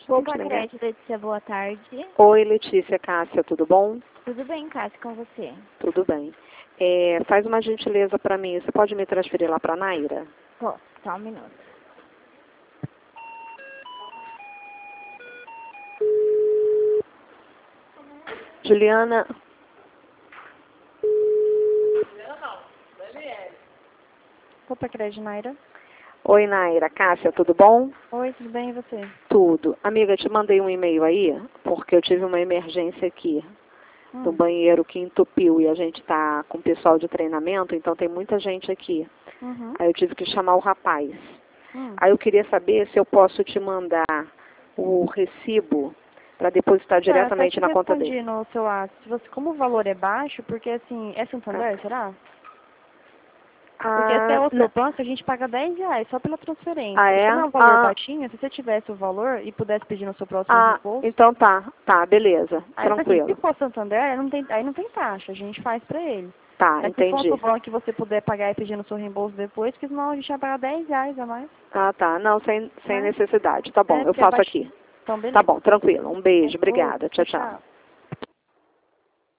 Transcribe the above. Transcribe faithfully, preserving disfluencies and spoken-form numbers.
Poupa Gente, Crédito, Letícia, boa tarde. Oi, Letícia, Cássia, tudo bom? Tudo bem, Cássia, com você? Tudo bem. É, faz uma gentileza para mim, você pode me transferir lá para a Naira? Posso, só um minuto. Juliana, Poupa Crédito, Naira. oi Naira, Cássia, tudo bom? Oi, tudo bem, e você? Tudo. Amiga, te mandei um e-mail aí, porque eu tive uma emergência aqui no Hum. banheiro que entupiu e a gente está com o pessoal de treinamento, então tem muita gente aqui. Uhum. Aí eu tive que chamar o rapaz. Hum. Aí eu queria saber se eu posso te mandar o recibo para depositar Tá, até diretamente te na conta respondi dele. no seu ato. Se você, como o valor é baixo, porque assim, é Santander, Ah, será? Porque esse é ah, outro n- banco, a gente paga dez reais só pela ah, transferência. E é? como é um valor Ah, baixinho, se você tivesse o valor e pudesse pedir no seu próximo ah, reembolso, então tá, tá, beleza, aí assim, se tranquilo. for Santander, aí não tem, aí não tem taxa, a gente faz pra ele. Tá, Mas se for outro entendi. banco que você puder pagar e pedir no seu reembolso depois, porque senão a gente vai pagar dez reais a mais, Ah, tá, não, sem, sem né? necessidade. Tá bom, É, eu porque é faço baixinho. aqui. Então, Tá beleza. bom, tranquilo. Um beijo, Outro, obrigada. Tchau, tchau. tchau.